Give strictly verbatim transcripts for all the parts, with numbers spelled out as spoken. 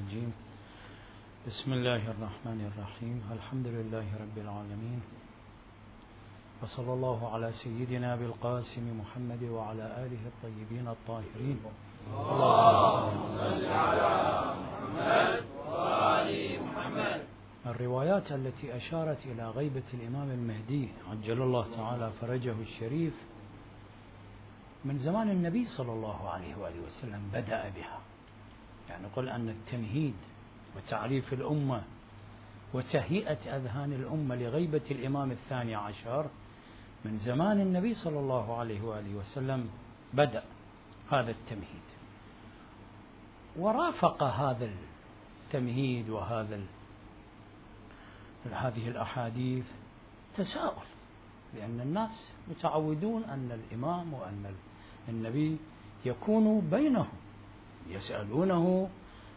الرجيم. بسم الله الرحمن الرحيم. الحمد لله رب العالمين، وصلى الله على سيدنا بالقاسم محمد وعلى آله الطيبين الطاهرين. اللهم صل على محمد وآل محمد. الروايات التي أشارت إلى غيبة الإمام المهدي عجل الله تعالى فرجه الشريف من زمان النبي صلى الله عليه وآله وسلم بدأ بها، يعني قل أن التمهيد وتعريف الأمة وتهيئة أذهان الأمة لغيبة الإمام الثاني عشر من زمان النبي صلى الله عليه وآله وسلم بدأ هذا التمهيد، ورافق هذا التمهيد وهذا هذه الأحاديث تساؤل، لأن الناس متعودون أن الإمام وأن النبي يكون بينهم، يسألونه،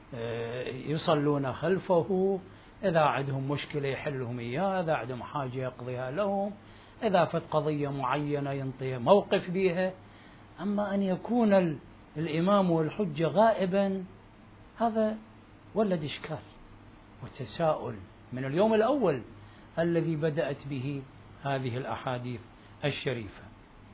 يصلون خلفه، إذا عندهم مشكلة يحلهم إياه، إذا عندهم حاجة يقضيها لهم، إذا فت قضية معينة ينطي موقف بها. أما أن يكون الإمام والحجة غائبا هذا ولد إشكال وتساؤل من اليوم الأول الذي بدأت به هذه الأحاديث الشريفة،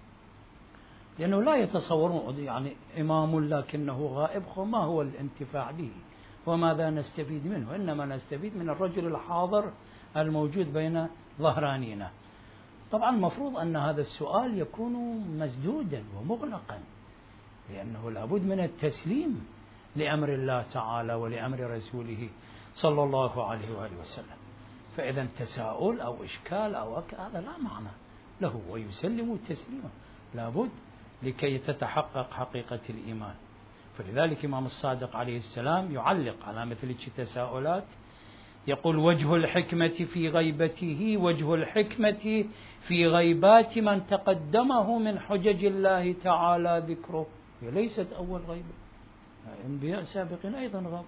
لأنه لا يتصورون يعني إمام لكنه غائب، ما هو الانتفاع به وماذا نستفيد منه؟ إنما نستفيد من الرجل الحاضر الموجود بين ظهرانينا. طبعا المفروض أن هذا السؤال يكون مسدودا ومغلقا، لأنه لابد من التسليم لأمر الله تعالى ولأمر رسوله صلى الله عليه وآله وسلم. فإذا تساؤل أو إشكال أو هذا لا معنى له، ويسلم تسليما لابد لكي تتحقق حقيقة الإيمان. فلذلك إمام الصادق عليه السلام يعلق على مثل التساؤلات، يقول: وجه الحكمة في غيبته وجه الحكمة في غيبات من تقدمه من حجج الله تعالى ذكره. هي ليست أول غيبة، الأنبياء سابقين أيضا غابوا.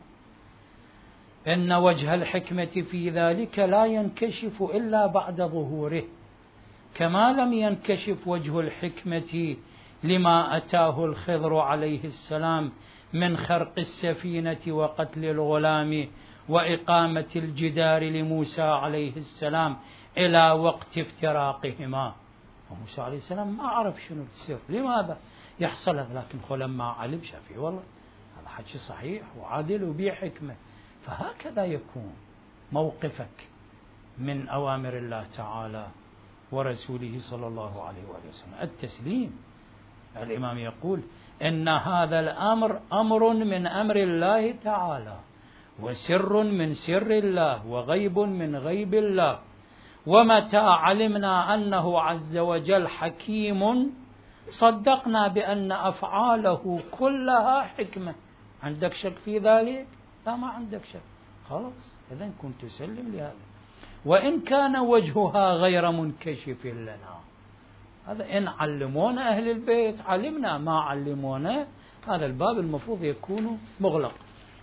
إن وجه الحكمة في ذلك لا ينكشف إلا بعد ظهوره، كما لم ينكشف وجه الحكمة لما أتاه الخضر عليه السلام من خرق السفينة وقتل الغلام وإقامة الجدار لموسى عليه السلام إلى وقت افتراقهما. وموسى عليه السلام ما عرف شنو السر، لماذا يحصل هذا؟ لكن لما علم شافي والله هذا حكي صحيح وعادل وبيه حكمة. فهكذا يكون موقفك من أوامر الله تعالى ورسوله صلى الله عليه وآله وسلم التسليم. الإمام يقول: إن هذا الأمر أمر من أمر الله تعالى، وسر من سر الله، وغيب من غيب الله. ومتى علمنا أنه عز وجل حكيم صدقنا بأن أفعاله كلها حكمة. عندك شك في ذلك؟ لا، ما عندك شك، خلاص إذن كنت تسلم لهذا. وإن كان وجهها غير منكشف لنا، هذا إن علمونا أهل البيت علمنا، ما علمونا هذا الباب المفروض يكون مغلق.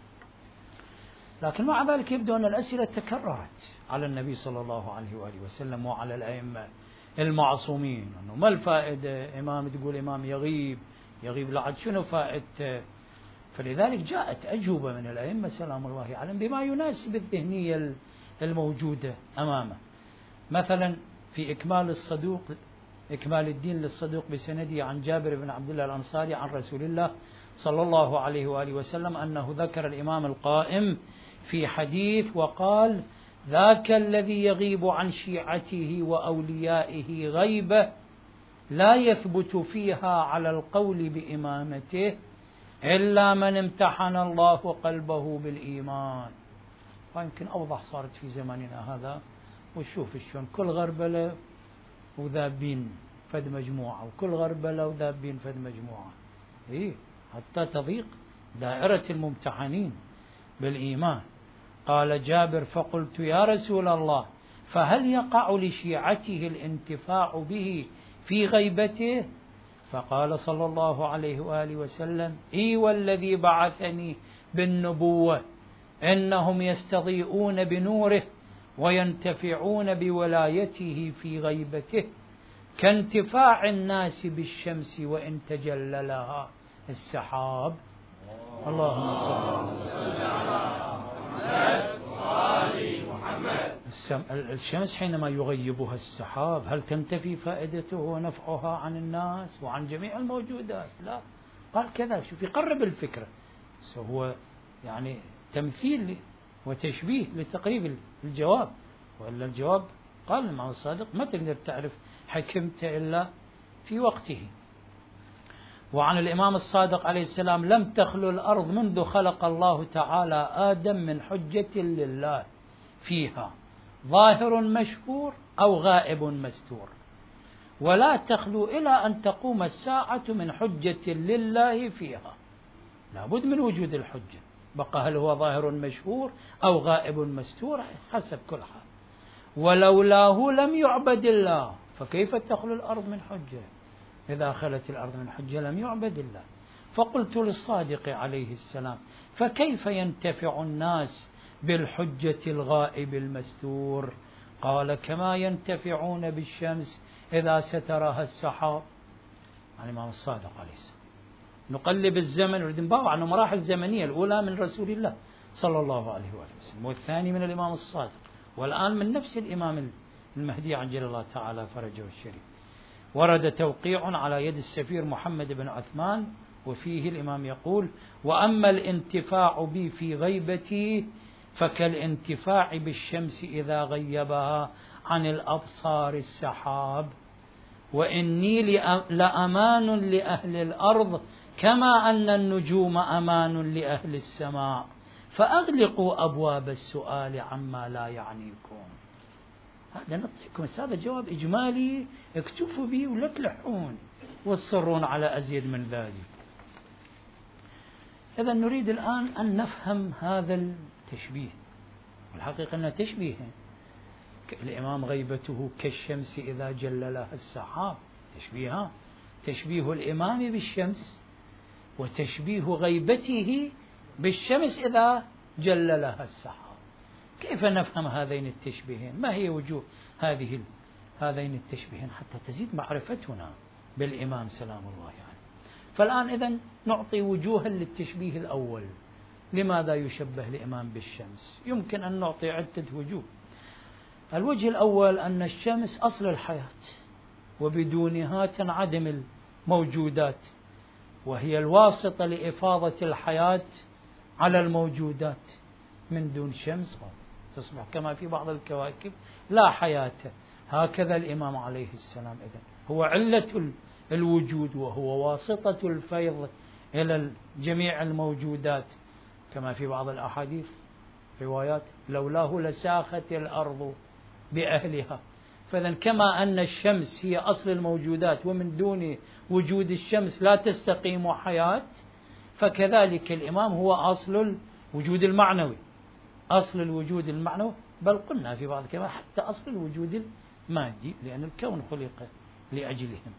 لكن مع ذلك يبدو أن الأسئلة تكررت على النبي صلى الله عليه وآله وسلم وعلى الأئمة المعصومين، أنه ما الفائدة إمام تقول إمام يغيب يغيب لعد شنو فائدته؟ فلذلك جاءت أجوبة من الأئمة سلام الله عليهم بما يناسب الذهنية الموجودة أمامه. مثلا في إكمال الصدوق إكمال الدين للصدوق بسنده عن جابر بن عبد الله الأنصاري عن رسول الله صلى الله عليه وآله وسلم أنه ذكر الإمام القائم في حديث وقال: ذاك الذي يغيب عن شيعته وأوليائه غيبة لا يثبت فيها على القول بإمامته إلا من امتحن الله قلبه بالإيمان. فيمكن أوضح صارت في زماننا هذا، وشوف شلون كل غربلة وذابين فد مجموعة، وكل غربلة وذابين فد مجموعة، إيه حتى تضيق دائرة الممتحنين بالإيمان. قال جابر: فقلت يا رسول الله فهل يقع لشيعته الانتفاع به في غيبته؟ فقال صلى الله عليه وآله وسلم: إي والذي بعثني بالنبوة إنهم يستضيئون بنوره وينتفعون بولايته في غيبته كانتفاع الناس بالشمس وإن تجللها السحاب. اللهم صل على الشمس حينما يغيبها السحاب هل تنتفي فائدته ونفعها عن الناس وعن جميع الموجودات؟ لا، قال كذا. شوف يقرب الفكرة، هو يعني تمثيل وتشبيه لتقريب الجواب، وإلا الجواب قال الإمام الصادق ما تقدر تعرف حكمته إلا في وقته. وعن الإمام الصادق عليه السلام: لم تخلو الأرض منذ خلق الله تعالى آدم من حجة لله فيها ظاهر مشهور أو غائب مستور، ولا تخلو إلى أن تقوم الساعة من حجة لله فيها. لابد من وجود الحجة، بقى هل هو ظاهر مشهور أو غائب مستور حسب كل حال. ولولاه لم يعبد الله، فكيف تخلو الأرض من حجة؟ إذا خلت الأرض من حجة لم يعبد الله. فقلت للصادق عليه السلام: فكيف ينتفع الناس بالحجة الغائب المستور؟ قال: كما ينتفعون بالشمس إذا سترها السحاب. عن الإمام الصادق عليه السلام. نقلب الزمن، نريد نباوع عن مراحل زمنية، الأولى من رسول الله صلى الله عليه وآله وسلم، والثاني من الإمام الصادق، والآن من نفس الإمام المهدي عجل الله تعالى فرجه الشريف. ورد توقيع على يد السفير محمد بن عثمان، وفيه الإمام يقول: وأما الانتفاع بي في غيبتي فكالانتفاع بالشمس إذا غيبها عن الأبصار السحاب، وإني لأمان لأهل الأرض كما أن النجوم أمان لأهل السماء، فأغلقوا أبواب السؤال عما لا يعنيكم. هذا نعطيكم، هذا جواب إجمالي اكتفوا به ولا تلحون وتصرون على أزيد من ذلك. إذا نريد الآن أن نفهم هذا التشبيه، والحقيقة أنه تشبيه. الإمام غيبته كالشمس إذا جللها السحاب، تشبيها، تشبيه الإمام بالشمس وتشبيه غيبته بالشمس إذا جللها السحاب. كيف نفهم هذين التشبيهين؟ ما هي وجوه هذه هذين التشبيهين حتى تزيد معرفتنا بالإمام سلام الله عليه. فالآن إذن نعطي وجوها للتشبيه الأول. لماذا يشبه الإمام بالشمس؟ يمكن أن نعطي عدة وجوه. الوجه الأول أن الشمس أصل الحياة، وبدونها تنعدم الموجودات، وهي الواسطة لإفاضة الحياة على الموجودات. من دون شمس تصبح كما في بعض الكواكب لا حياة. هكذا الإمام عليه السلام إذن هو علة الوجود، وهو واسطة الفيض إلى جميع الموجودات، كما في بعض الأحاديث روايات: لولاه لساخت الأرض بأهلها. فإذن كما أن الشمس هي أصل الموجودات، ومن دون وجود الشمس لا تستقيم حياة، فكذلك الإمام هو أصل الوجود المعنوي، أصل الوجود المعنوي، بل قلنا في بعض الكلام حتى أصل الوجود المادي، لأن الكون خلق لأجلهم.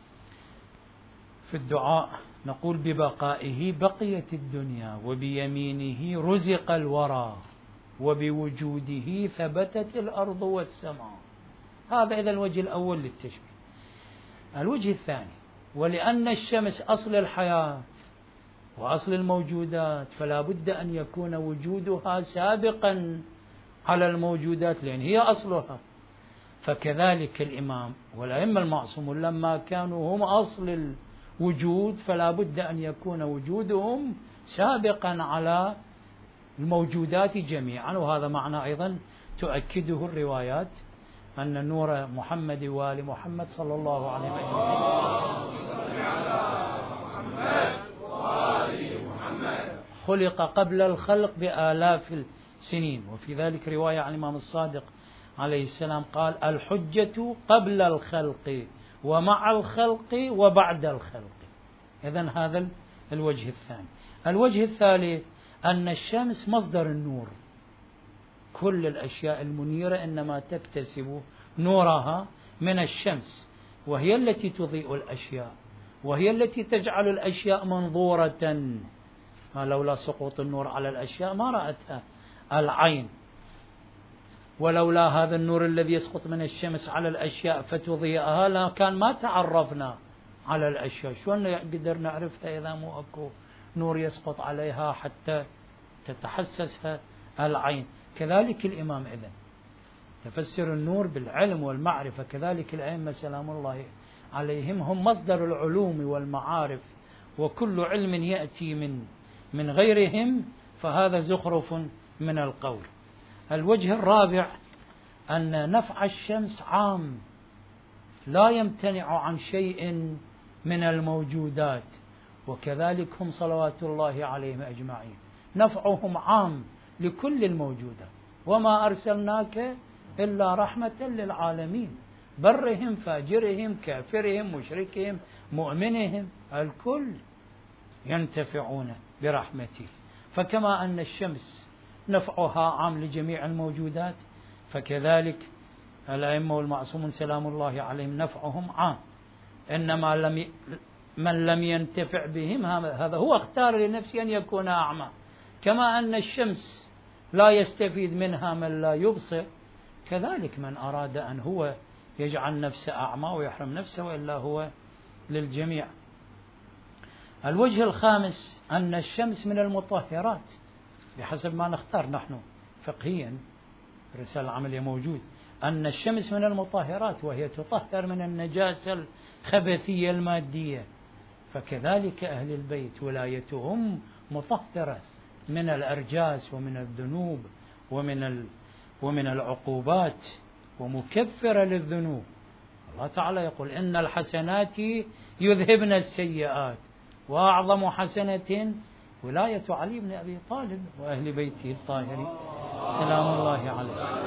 في الدعاء نقول: ببقائه بقيت الدنيا، وبيمينه رزق الورى، وبوجوده ثبتت الأرض والسماء. هذا إذا الوجه الأول للتشبيه. الوجه الثاني: ولأن الشمس أصل الحياة وأصل الموجودات، فلا بد أن يكون وجودها سابقا على الموجودات، لأن هي أصلها. فكذلك الإمام والأئمة المعصومون لما كانوا هم أصل الوجود، فلا بد أن يكون وجودهم سابقا على الموجودات جميعا. وهذا معنى أيضا تؤكده الروايات أن نور محمد وآل محمد صلى الله عليه وسلم خلق قبل الخلق بآلاف السنين. وفي ذلك رواية عن الإمام الصادق عليه السلام قال: الحجة قبل الخلق ومع الخلق وبعد الخلق. إذن هذا الوجه الثاني. الوجه الثالث أن الشمس مصدر النور. كل الأشياء المنيرة إنما تكتسب نورها من الشمس، وهي التي تضيء الأشياء، وهي التي تجعل الأشياء منظورة. لولا سقوط النور على الأشياء ما رأتها العين، ولولا هذا النور الذي يسقط من الشمس على الأشياء فتضيئها لكان ما تعرفنا على الأشياء. شلون نقدر نعرفها إذا مو أكو نور يسقط عليها حتى تتحسسها العين؟ كذلك الإمام إذن تفسر النور بالعلم والمعرفة. كذلك الأئمة سلام الله عليهم هم مصدر العلوم والمعارف، وكل علم يأتي من من غيرهم فهذا زخرف من القول. الوجه الرابع أن نفع الشمس عام لا يمتنع عن شيء من الموجودات، وكذلك هم صلوات الله عليهم أجمعين نفعهم عام لكل الموجودات، وما أرسلناك إلا رحمة للعالمين، برهم فاجرهم كافرهم مشركهم مؤمنهم الكل ينتفعون برحمته. فكما أن الشمس نفعها عام لجميع الموجودات، فكذلك الأئمة والمعصومون سلام الله عليهم نفعهم عام، إنما لم ي... من لم ينتفع بهم هذا هو اختار لنفسه أن يكون أعمى، كما أن الشمس لا يستفيد منها من لا يبصر، كذلك من أراد أن هو يجعل نفسه أعمى ويحرم نفسه، وإلا هو للجميع. الوجه الخامس أن الشمس من المطهرات بحسب ما نختار نحن فقهيا، الرسالة العملية موجود أن الشمس من المطهرات، وهي تطهر من النجاسة الخبثية المادية، فكذلك أهل البيت ولايتهم مطهرة من الأرجاس ومن الذنوب ومن ال ومن العقوبات ومكفرة للذنوب. الله تعالى يقول إن الحسنات يذهبن السيئات، وأعظم حسنة ولاية علي بن أبي طالب وأهل بيته الطاهرين سلام الله عليه.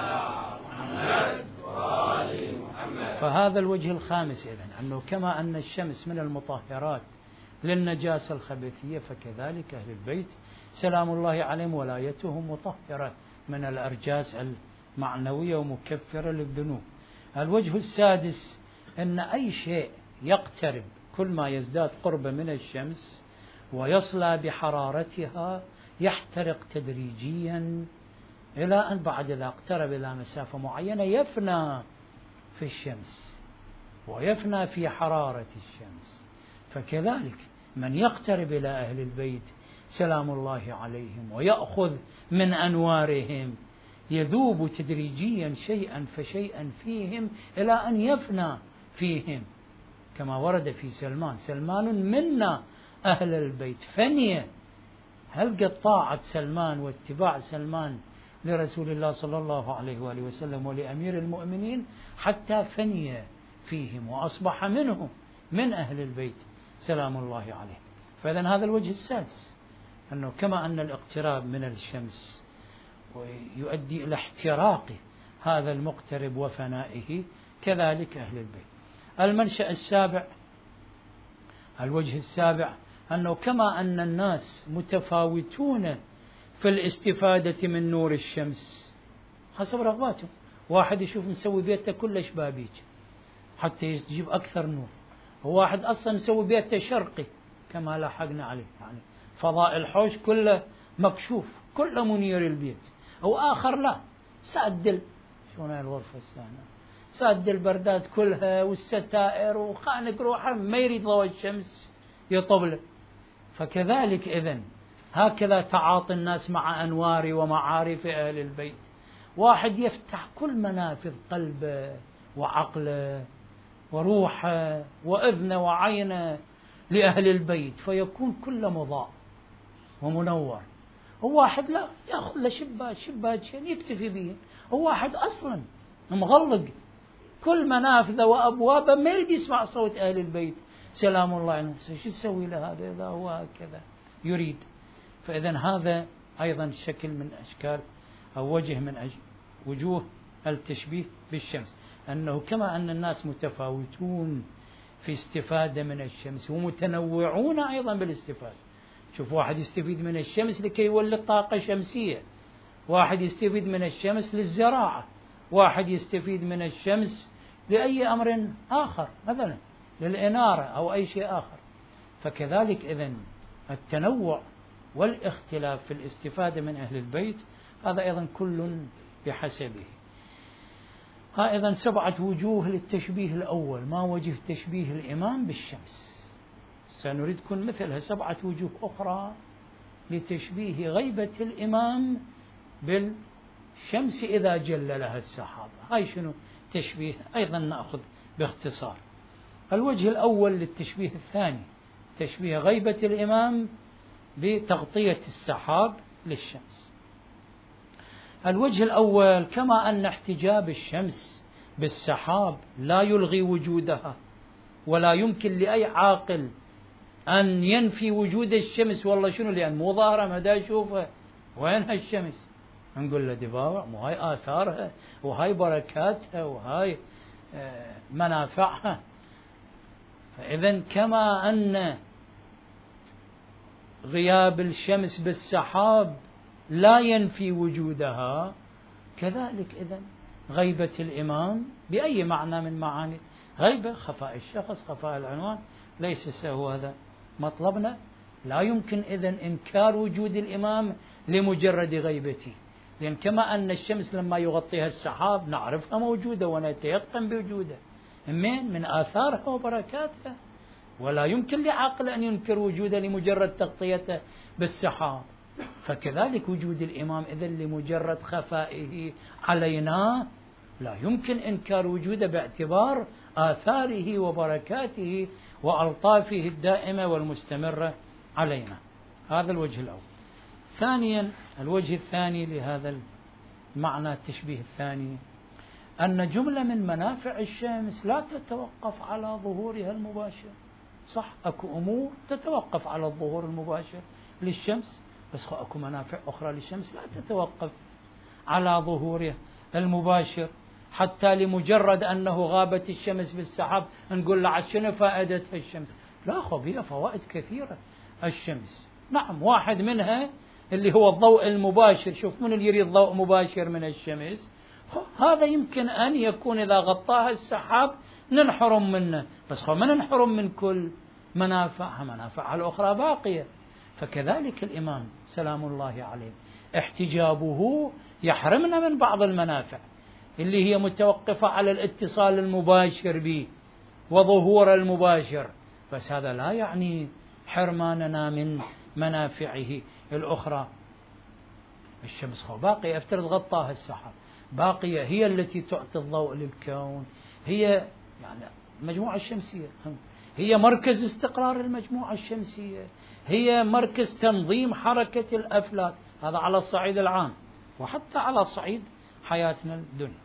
فهذا الوجه الخامس إذن أنه كما أن الشمس من المطهرات للنجاسة الخبثية، فكذلك أهل البيت سلام الله عليهم ولايتهم مطهرة من الأرجاس المعنوية ومكفرة للذنوب. الوجه السادس أن أي شيء يقترب كل ما يزداد قربا من الشمس ويصلى بحرارتها يحترق تدريجيا إلى أن بعد إذا اقترب إلى مسافة معينة يفنى في الشمس ويفنى في حرارة الشمس. فكذلك من يقترب إلى أهل البيت سلام الله عليهم ويأخذ من أنوارهم يذوب تدريجيا شيئا فشيئا فيهم إلى أن يفنى فيهم، كما ورد في سلمان سلمان منا أهل البيت فنية. هل قد طاعة سلمان واتباع سلمان لرسول الله صلى الله عليه وآله وسلم ولأمير المؤمنين حتى فني فيهم وأصبح منهم من أهل البيت سلام الله عليه. فإذن هذا الوجه السادس أنه كما أن الاقتراب من الشمس ويؤدي إلى احتراق هذا المقترب وفنائه، كذلك أهل البيت. المنشأ السابع الوجه السابع أنه كما أن الناس متفاوتون في الاستفادة من نور الشمس حسب رغباتهم، واحد يشوف مسوي بيته كله شبابيك حتى يجيب أكثر نور، وواحد أصلا مسوي بيته شرقي كما لاحقنا عليه، يعني فضاء الحوش كله مكشوف كله منير البيت، أو آخر لا سادل شلون الغرفة الثانية سادل البردات كلها والستائر وخانق روحه ما يريد ضوء الشمس يطبله. فكذلك إذن هكذا تعاطي الناس مع أنوار ومعارف أهل البيت، واحد يفتح كل منافذ قلبه وعقله وروحه وأذنه وعينه لأهل البيت فيكون كله مضاء ومنور، وواحد لا يأخذ له شباك شباكين يكتفي به، وواحد أصلا مغلق كل منافذه وأبوابه ما يريد يسمع صوت أهل البيت سلام الله عليهم. شو تسوي له هذا إذا هو هكذا يريد؟ فإذن هذا أيضا شكل من أشكال أو وجه من وجوه التشبيه بالشمس، أنه كما أن الناس متفاوتون في استفادة من الشمس ومتنوعون أيضا بالاستفادة. شوف واحد يستفيد من الشمس لكي يولد طاقة شمسية، واحد يستفيد من الشمس للزراعة، واحد يستفيد من الشمس لأي أمر آخر مثلا للإنارة أو أي شيء آخر. فكذلك إذن التنوع والاختلاف في الاستفادة من أهل البيت هذا أيضا كل بحسبه. ها أيضا سبعة وجوه للتشبيه الأول. ما وجه تشبيه الإمام بالشمس؟ سنريد كن مثلها سبعة وجوه أخرى لتشبيه غيبة الإمام الشمس إذا جللها السحاب. هاي شنو تشبيه أيضا نأخذ باختصار. الوجه الأول للتشبيه الثاني تشبيه غيبة الإمام بتغطية السحاب للشمس. الوجه الأول كما أن احتجاب الشمس بالسحاب لا يلغي وجودها، ولا يمكن لأي عاقل أن ينفي وجود الشمس، والله شنو لأن مو ظاهرة ما دا يشوفها، وينها الشمس؟ نقول له دباوع، مو هاي آثارها وهاي بركاتها وهاي منافعها. فإذا كما أن غياب الشمس بالسحاب لا ينفي وجودها، كذلك إذن غيبة الإمام بأي معنى من معاني غيبة، خفاء الشخص، خفاء العنوان، ليس هو هذا مطلبنا. لا يمكن إذن إنكار وجود الإمام لمجرد غيبته، لأن كما أن الشمس لما يغطيها السحاب نعرفها موجودة ونتيقن بوجودها من من آثارها وبركاتها، ولا يمكن لعاقل أن ينكر وجوده لمجرد تغطيته بالسحاب. فكذلك وجود الإمام إذن لمجرد خفائه علينا لا يمكن إنكار وجوده باعتبار آثاره وبركاته وألطافه الدائمة والمستمرة علينا. هذا الوجه الأول. ثانيا الوجه الثاني لهذا المعنى التشبيه الثاني أن جملة من منافع الشمس لا تتوقف على ظهورها المباشر. صح أكو أمور تتوقف على الظهور المباشر للشمس، بس أكو منافع أخرى للشمس لا تتوقف على ظهورها المباشر. حتى لمجرد أنه غابت الشمس بالسحاب نقول له شنو فائدتها الشمس؟ لا خب هي فوائد كثيرة الشمس. نعم واحد منها اللي هو الضوء المباشر. شوف من اللي يريد ضوء مباشر من الشمس؟ هذا يمكن أن يكون إذا غطاها السحاب ننحرم منه، بس خب ما ننحرم من كل منافعها، منافعها الأخرى باقية. فكذلك الإمام سلام الله عليه احتجابه يحرمنا من بعض المنافع اللي هي متوقفة على الاتصال المباشر به وظهور المباشر، بس هذا لا يعني حرماننا من منافعه الأخرى. الشمس خو باقية، افترض غطاها السحاب، باقية، هي التي تعطي الضوء للكون، هي يعني المجموعة الشمسية هي مركز استقرار المجموعة الشمسية، هي مركز تنظيم حركة الأفلاك، هذا على الصعيد العام وحتى على صعيد حياتنا الدنيا.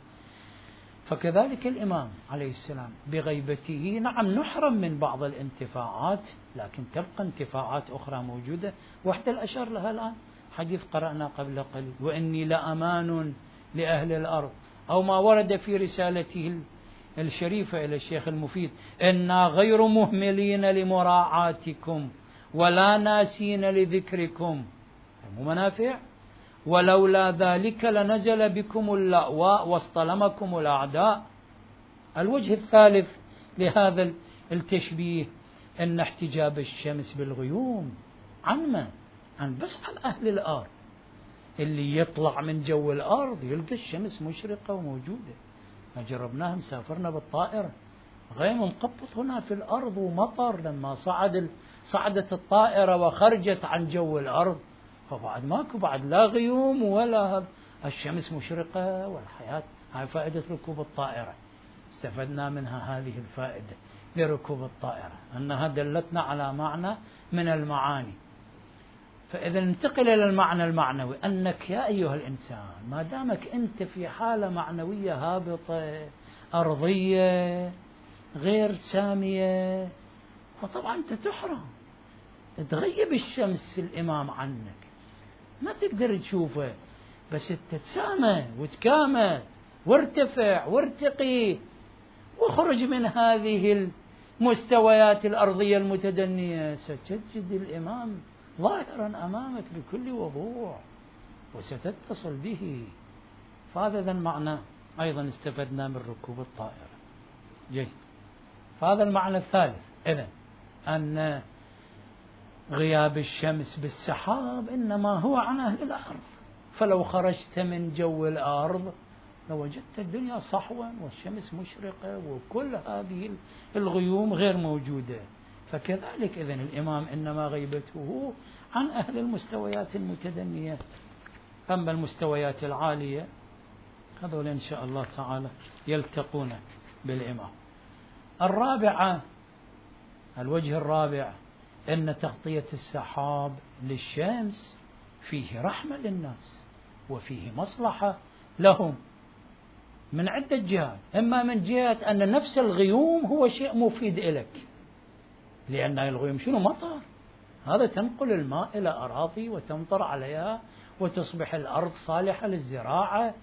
فكذلك الإمام عليه السلام بغيبته نعم نحرم من بعض الانتفاعات، لكن تبقى انتفاعات أخرى موجودة، واحدة الأشار لها الآن حديث قرأنا قبل قليل وإني لأمان لأهل الأرض، أو ما ورد في رسالته الشريفة إلى الشيخ المفيد إنا غير مهملين لمراعاتكم ولا ناسين لذكركم، مو منافع، ولولا ذلك لنزل بكم اللأواء واصطلمكم الأعداء. الوجه الثالث لهذا التشبيه أن احتجاب الشمس بالغيوم عن من؟ عن بس عن أهل الأرض، اللي يطلع من جو الأرض يلقى الشمس مشرقة وموجودة. ما جربناها، مسافرنا بالطائرة غيم مقبط هنا في الأرض ومطر، لما صعد صعدت الطائرة وخرجت عن جو الأرض فبعد ماكو بعد لا غيوم ولا الشمس مشرقة والحياة. هاي فائدة ركوب الطائرة، استفدنا منها هذه الفائدة لركوب الطائرة، أنها دلتنا على معنى من المعاني. فإذا ننتقل إلى المعنى المعنوي، أنك يا أيها الإنسان ما دامك أنت في حالة معنوية هابطة أرضية غير سامية، فطبعا أنت تحرم، تغيب الشمس الإمام عنك، ما تقدر تشوفه، بس تتسامى وتكامل وارتفع وارتقي وخرج من هذه المستويات الأرضية المتدنية، ستجد الإمام ظاهرا أمامك بكل وضوح وستتصل به. فهذا ذا المعنى أيضا استفدنا من ركوب الطائرة. جيد. فهذا المعنى الثالث إذن أن غياب الشمس بالسحاب إنما هو عن أهل الأرض، فلو خرجت من جو الأرض لوجدت الدنيا صحوا والشمس مشرقة وكل هذه الغيوم غير موجودة. فكذلك إذن الإمام إنما غيبته عن أهل المستويات المتدنية، أما المستويات العالية هذول إن شاء الله تعالى يلتقون بالإمام. الرابعة، الوجه الرابع، أن تغطية السحاب للشمس فيه رحمة للناس وفيه مصلحة لهم من عدة جهات. إما من جهة أن نفس الغيوم هو شيء مفيد لك، لأن الغيوم شنو؟ مطر، هذا تنقل الماء إلى أراضي وتمطر عليها وتصبح الأرض صالحة للزراعة،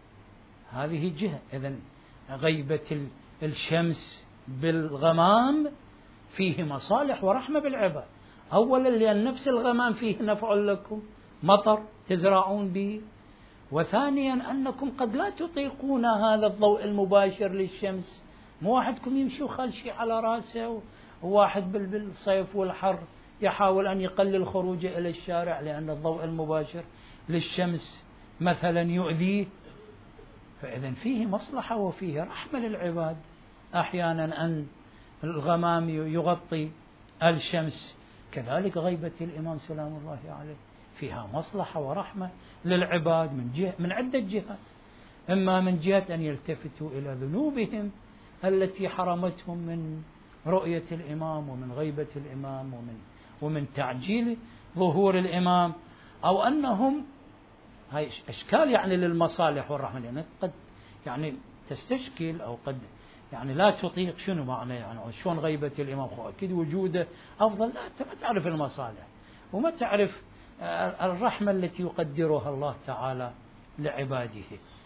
هذه جهة. إذن غيبة الشمس بالغمام فيه مصالح ورحمة بالعباد. أولا لأن نفس الغمام فيه نفع لكم، مطر تزرعون به، وثانيا أنكم قد لا تطيقون هذا الضوء المباشر للشمس. مو واحدكم يمشي وخال شيء على راسه، وواحد بالصيف والحر يحاول أن يقلل خروجه إلى الشارع لأن الضوء المباشر للشمس مثلا يؤذيه. فإذا فيه مصلحة وفيه رحمة للعباد. أحيانا أن الغمام يغطي الشمس، كذلك غيبة الإمام سلام الله عليه فيها مصلحة ورحمة للعباد من جهة من عدة جهات. إما من جهة أن يلتفتوا إلى ذنوبهم التي حرمتهم من رؤية الإمام ومن غيبة الإمام ومن ومن تعجيل ظهور الإمام، أو أنهم هاي أشكال يعني للمصالح والرحمة، لأن قد يعني تستشكل أو قد يعني لا تطيق شنو معنى يعني شلون غيبة الإمام، أكيد وجوده أفضل. لا، أنت ما تعرف المصالح وما تعرف الرحمة التي يقدرها الله تعالى لعباده.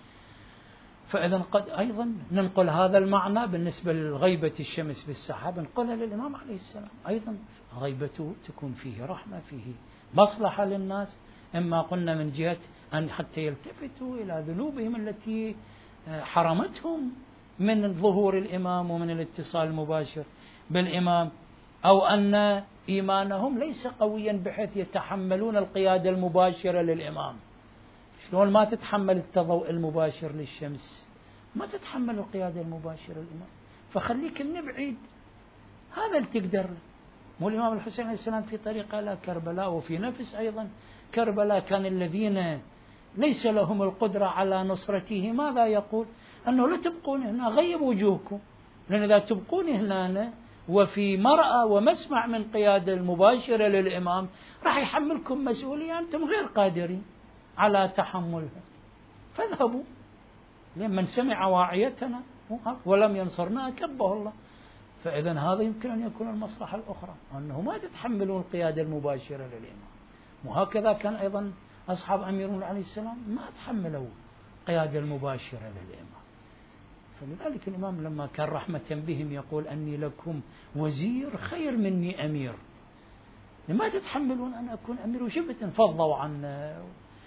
فإذا قد أيضا ننقل هذا المعنى بالنسبة لغيبة الشمس بالسحاب، ننقلها للإمام عليه السلام. أيضا غيبته تكون فيه رحمة، فيه مصلحة للناس. إما قلنا من جهة أن حتى يلتفتوا إلى ذنوبهم التي حرمتهم من ظهور الإمام ومن الاتصال المباشر بالإمام، أو أن إيمانهم ليس قويا بحيث يتحملون القيادة المباشرة للإمام. شلون ما تتحمل التضوء المباشر للشمس، ما تتحمل القيادة المباشرة للإمام، فخليك من بعيد. هذا اللي تقدر. مو الإمام الحسين عليه السلام في طريقه إلى كربلاء، وفي نفس أيضا كربلاء كان الذين ليس لهم القدرة على نصرته ماذا يقول؟ أنه لا تبقون هنا، غيب وجوهكم، لأن إذا تبقون هنا وفي مرأى ومسمع من قيادة المباشرة للإمام راح يحملكم مسؤولية أنتم غير قادرين على تحملها، فاذهبوا. لمن سمع واعيتنا ولم ينصرنا كبه الله. فإذا هذا يمكن أن يكون المصلحة الأخرى، أنه ما تتحملون القيادة المباشرة للإمام. وهكذا كان أيضا أصحاب أمير عليه السلام ما تحملوا القيادة المباشرة للإمام. فلذلك الإمام لما كان رحمة بهم يقول أني لكم وزير خير مني أمير. لما تتحملون أن أكون أمير؟ وشبت فضوا عنا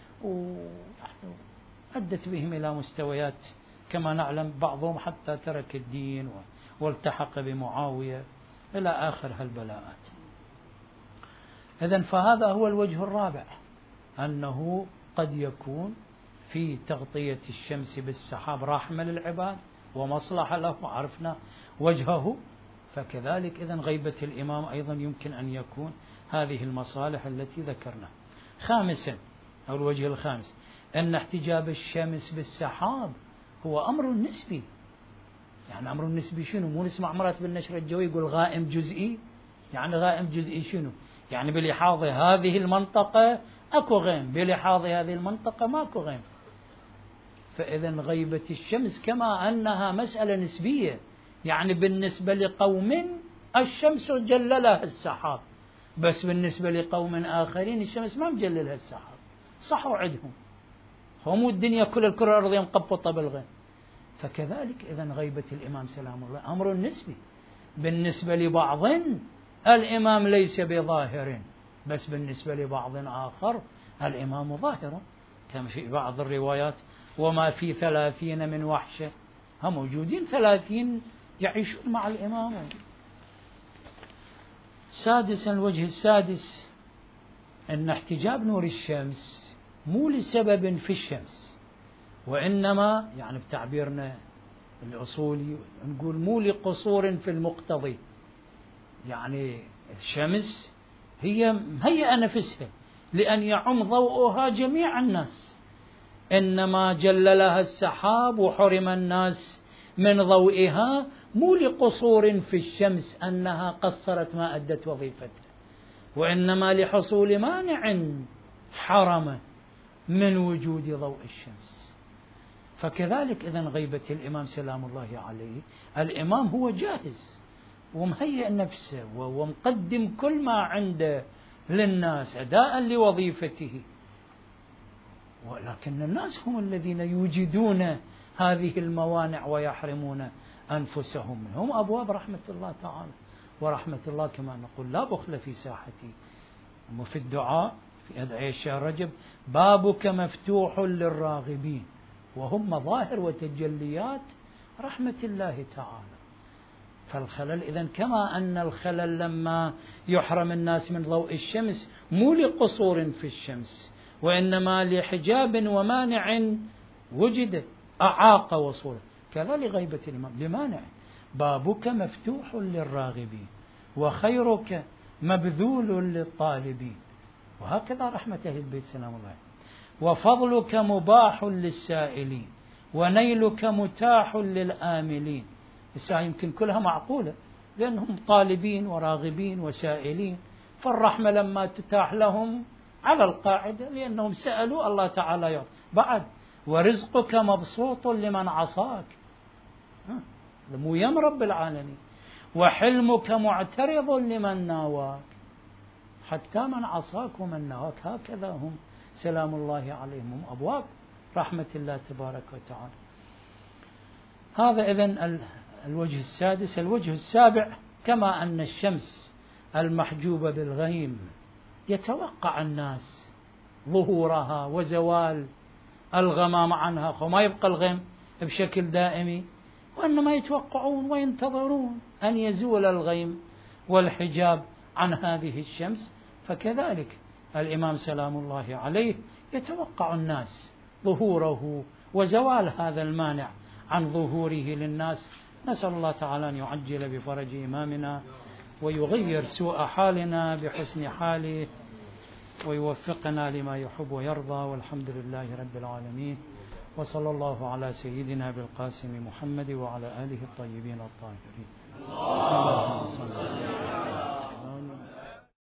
وأدت بهم إلى مستويات كما نعلم، بعضهم حتى ترك الدين والتحق بمعاوية إلى آخر هالبلاءات. إذن فهذا هو الوجه الرابع، أنه قد يكون في تغطية الشمس بالسحاب رحمة للعباد ومصلحة له، عرفنا وجهه. فكذلك إذن غيبة الإمام أيضا يمكن أن يكون هذه المصالح التي ذكرنا. خامسا، أو الوجه الخامس، أن احتجاب الشمس بالسحاب هو أمر نسبي. يعني أمر نسبي شنو؟ مو نسمع مرات بالنشر الجوي يقول غائم جزئي. يعني غائم جزئي شنو؟ يعني بلحاظ هذه المنطقة أكو غيم، بلحاظ هذه المنطقة ماكو غيم. فإذا غيبة الشمس كما أنها مسألة نسبية، يعني بالنسبة لقوم الشمس جللها السحاب، بس بالنسبة لقوم آخرين الشمس ما مجللها السحاب، صحوا عندهم هم الدنيا كل الكرة الأرضية مقبطة بالغيم. فكذلك إذا غيبة الإمام سلام الله أمر نسبي، بالنسبة لبعض الإمام ليس بظاهر، بس بالنسبة لبعض آخر الإمام ظاهر، كما في بعض الروايات وما في ثلاثين من وحشة، هم موجودين ثلاثين يعيشون مع الإمام. سادسا، الوجه السادس، أن احتجاب نور الشمس مو لسبب في الشمس، وإنما يعني بتعبيرنا الأصولي نقول مو لقصور في المقتضي. يعني الشمس هي هي نفسها لأن يعم ضوءها جميع الناس، إنما جللها السحاب وحرم الناس من ضوئها مو لقصور في الشمس أنها قصرت ما أدت وظيفتها، وإنما لحصول مانع حرم من وجود ضوء الشمس. فكذلك إذن غيبة الإمام سلام الله عليه، الإمام هو جاهز ومهيئ نفسه ومقدم كل ما عنده للناس أداء لوظيفته، ولكن الناس هم الذين يوجدون هذه الموانع ويحرمون أنفسهم منها. هم أبواب رحمة الله تعالى، ورحمة الله كما نقول لا بخل في ساحتي. وفي الدعاء في أدعية الشهر رجب بابك مفتوح للراغبين، وهم مظاهر وتجليات رحمة الله تعالى. فالخلل إذن كما أن الخلل لما يحرم الناس من ضوء الشمس مو لقصور في الشمس، وإنما لحجاب ومانع وجد أعاق وصوله، كذا لغيبة الإمام لمانع. بابك مفتوح للراغبين وخيرك مبذول للطالبين، وهكذا رحمة أهل البيت سلام الله. وفضلك مباح للسائلين ونيلك متاح للآملين. الساعة يمكن كلها معقولة لأنهم طالبين وراغبين وسائلين، فالرحمة لما تتاح لهم على القاعدة لأنهم سألوا الله تعالى يعطي. بعد ورزقك مبسوط لمن عصاك، مو يم رب العالمين. وحلمك معترض لمن ناواك، حتى من عصاك ومن ناواك هكذا هم سلام الله عليهم، هم أبواب رحمة الله تبارك وتعالى. هذا إذن الوجه السادس. الوجه السابع كما أن الشمس المحجوبة بالغيم يتوقع الناس ظهورها وزوال الغمام عنها، وما يبقى الغيم بشكل دائمي، وإنما يتوقعون وينتظرون أن يزول الغيم والحجاب عن هذه الشمس. فكذلك الإمام سلام الله عليه يتوقع الناس ظهوره وزوال هذا المانع عن ظهوره للناس. نسأل الله تعالى أن يعجل بفرج إمامنا ويغير سوء حالنا بحسن حاله ويوفقنا لما يحب ويرضى، والحمد لله رب العالمين. وصلى الله على سيدنا بالقاسم محمد وعلى آله الطيبين الطاهرين. اللهم صل على